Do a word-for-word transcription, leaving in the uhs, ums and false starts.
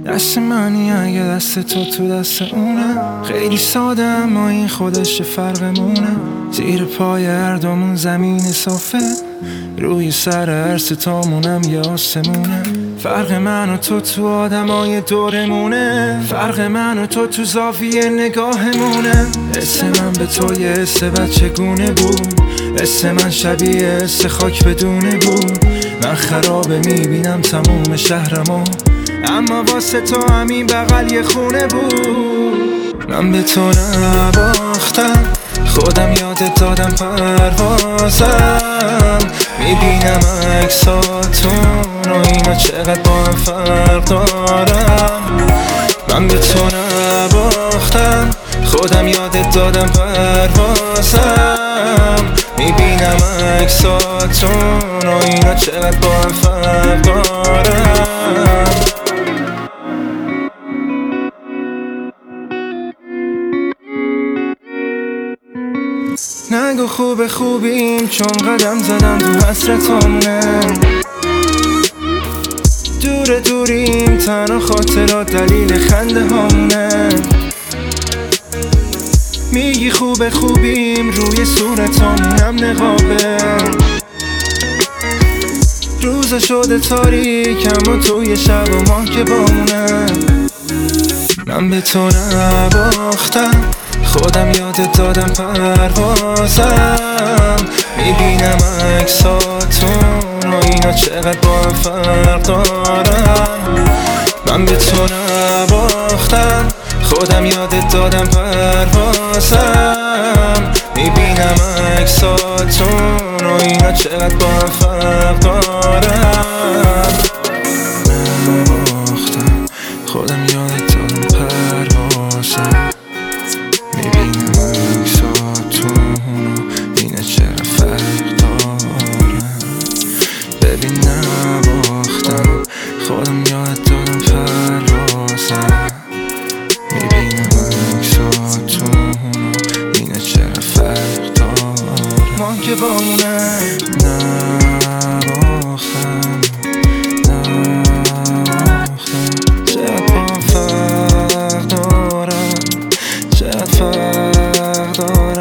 دست منی اگه دست تو تو دست اونه. خیلی ساده اما این خودش فرقمونه. زیر پای هر دومون زمین صافه، روی سر هر ستامونم یه آسمونه. فرق من و تو تو آدمای دورمونه، فرق من و تو تو زاویه نگاهمونه. حس من به تو یه حس بچگونه بود، حس من شبیه حس خاک بدونه بود. من خرابه میبینم تموم شهرمو، اما واسه تو همین بغل یه خونه بود. من به تو نباختم، خودم یادت دادم پروازم. میبینم عکساتون و اینا چقدر با هم فرق دارم. من به تو نباختم، خودم یادت دادم پروازم. میبینم عکساتون و اینا چقدر با هم فرق دارم. نگو خوب خوبیم چون قدم زدم تو حسرتامونه. دور دوریم تنها خاطرات دلیل خنده هامونه. میگی خوب خوبیم روی صورتامونم نقابه. روزا شده تاریکم و توی شب و ماه که بامونه. من به تو نباختم، خودم یادت دادم پروازم. میبینم عکساتون و اینا چقدر با هم فرق دارم. من به تو نباختم، خودم یادت دادم پروازم. میبینم عکساتون و اینا چقدر با هم فرق دارم. نباختم، خودم یادت دادم پروازم. میبینم عکساتون و اینا چقدر فرق دارم. ببین نباختم، خودم یادت دادم پروازم. میبینم عکساتون و اینا چقدر فرق دارم. ما که بامونه. نباختم نباختم چقدر با هم فرق دارم، چقدر فرق دارم.